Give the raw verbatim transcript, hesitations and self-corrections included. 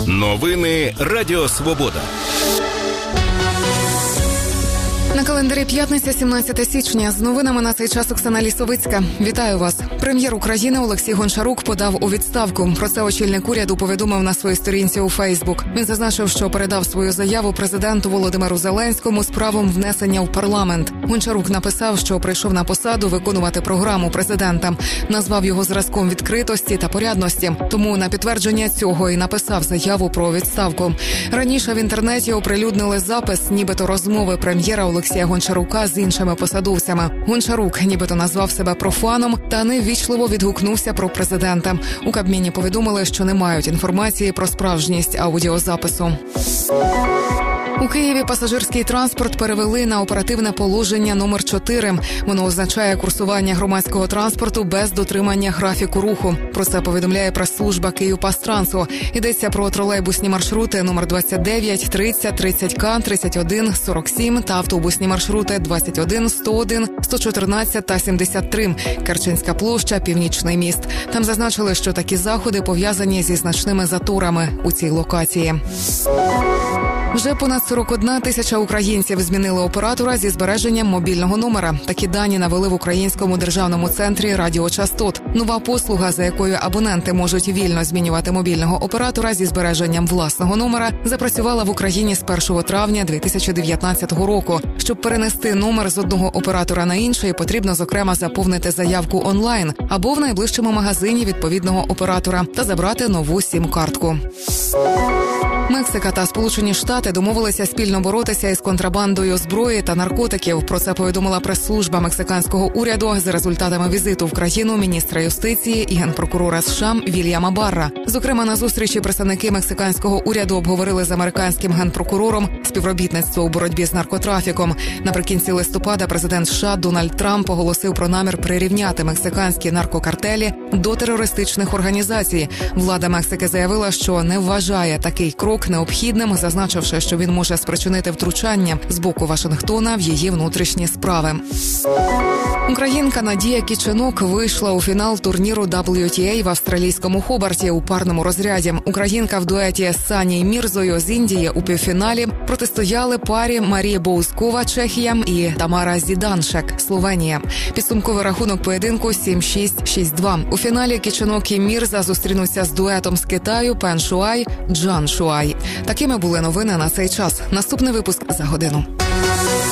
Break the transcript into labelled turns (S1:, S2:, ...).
S1: Новини Радіо Свобода.
S2: На календарі п'ятниця, сімнадцяте січня. З новинами на цей час Оксана Лісовицька. Вітаю вас. Прем'єр України Олексій Гончарук подав у відставку. Про це очільник уряду повідомив на своїй сторінці у Фейсбук. Він зазначив, що передав свою заяву президенту Володимиру Зеленському з правом внесення в парламент. Гончарук написав, що прийшов на посаду виконувати програму президента. Назвав його зразком відкритості та порядності. Тому на підтвердження цього і написав заяву про відставку. Раніше в інтернеті оприлюднили запис, нібито розмови прем'єра Олексія Гончарука з іншими посадовцями. Гончарук нібито назвав себе профаном та неввічливо відгукнувся про президента. У Кабміні повідомили, що не мають інформації про справжність аудіозапису. У Києві пасажирський транспорт перевели на оперативне положення номер чотири. Воно означає курсування громадського транспорту без дотримання графіку руху. Про це повідомляє прес-служба «Київпастрансу». Йдеться про тролейбусні маршрути номер двадцять дев'ять, тридцять, тридцять К, тридцять один, сорок сім та автобусні маршрути двадцять один, сто один, сто чотирнадцять та сімдесят три. Керченська площа, Північний міст. Там зазначили, що такі заходи пов'язані зі значними заторами у цій локації. Вже понад сорок одна тисяча українців змінили оператора зі збереженням мобільного номера. Такі дані навели в Українському державному центрі радіочастот. Нова послуга, за якою абоненти можуть вільно змінювати мобільного оператора зі збереженням власного номера, запрацювала в Україні з першого травня дві тисячі дев'ятнадцятого року. Щоб перенести номер з одного оператора на інший, потрібно, зокрема, заповнити заявку онлайн або в найближчому магазині відповідного оператора та забрати нову сім-картку. Мексика та Сполучені Штати домовилися спільно боротися із контрабандою зброї та наркотиків. Про це повідомила прес-служба мексиканського уряду за результатами візиту в країну міністра юстиції і генпрокурора США Вільяма Барра. Зокрема, на зустрічі представники мексиканського уряду обговорили з американським генпрокурором співробітництво у боротьбі з наркотрафіком. Наприкінці листопада президент США Дональд Трамп оголосив про намір прирівняти мексиканські наркокартелі до терористичних організацій. Влада Мексики заявила, що не вважає такий крок необхідним, зазначивши, що він може спричинити втручання з боку Вашингтона в її внутрішні справи. Українка Надія Кіченок вийшла у фінал турніру дабл ю ті ей в австралійському Хобарті у парному розряді. Українка в дуеті з Сані Мірзою з Індії у півфіналі протистояли парі Марія Боускова, Чехія, і Тамара Зіданшек, Словенія. Підсумковий рахунок поєдинку сім шість, шість два. У фіналі Кіченок і Мірза зустрінуться з дуетом з Китаю Пен Шуай, Джан Шуай. Такими були новини на цей час. Наступний випуск за годину.